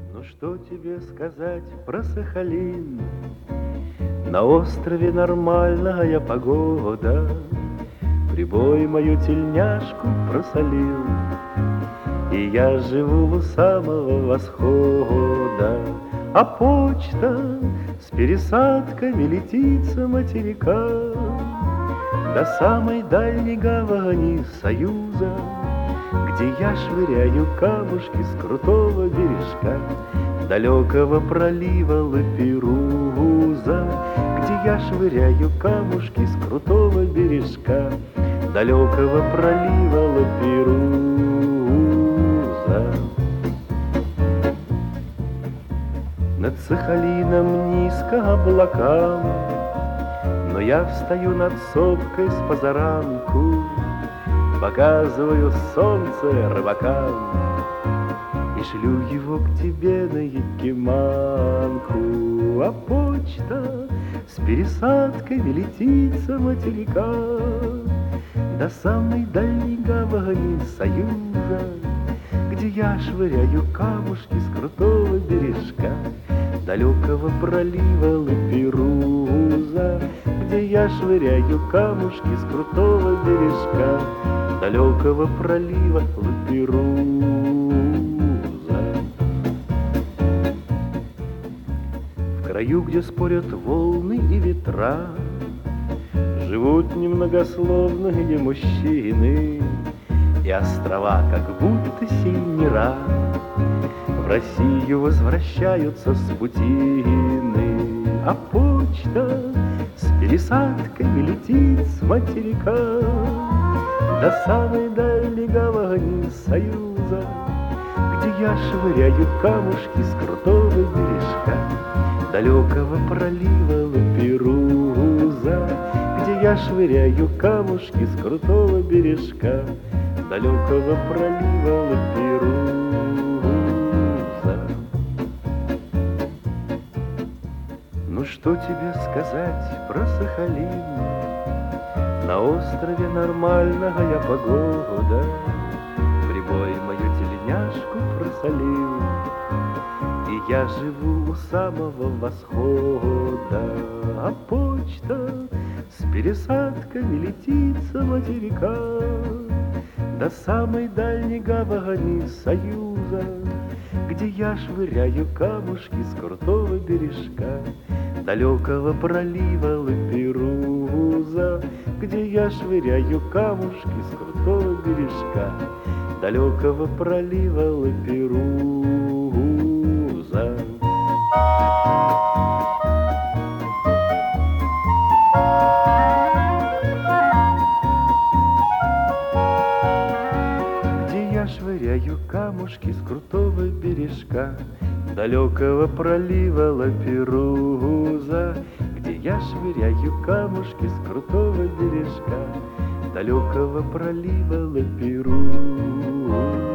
Ну что тебе сказать про Сахалин? На острове нормальная погода, прибой мою тельняшку просолил, и я живу у самого восхода. А почта с пересадками летит с материка до самой дальней гавани Союза, где я швыряю камушки с крутого бережка далекого пролива Лаперуза, где я швыряю камушки с крутого бережка далекого пролива Лаперуза. Над Сахалином низко облакам, но я встаю над сопкой с позаранку, показываю солнце рыбакам и шлю его к тебе на Якиманку. А почта с пересадками летит с материка до самой дальней гавани Союза, где я швыряю камушки с крутого бережка далекого пролива Лаперуза, где я швыряю камушки с крутого бережка далекого пролива Лаперуза. В краю, где спорят волны и ветра, живут немногословные мужчины, и острова, как будто синера, в Россию возвращаются с путины. А почта с пересадками летит с материка до самой дальней гавани Союза, где я швыряю камушки с крутого бережка далекого пролива Лаперуза, где я швыряю камушки с крутого бережка далекого пролива Лаперуза. Ну что тебе сказать про Сахалин? На острове нормальная погода, прибой мою тельняшку просолил, и я живу у самого восхода. А почта с пересадками летит с материка до самой дальней гавани Союза, где я швыряю камушки с крутого бережка далекого пролива Лаперуза, где я швыряю камушки с крутого бережка далекого пролива Лаперуза. Швыряю камушки с крутого бережка далекого пролива Лаперуза, где я швыряю камушки с крутого бережка далекого пролива Лаперуза.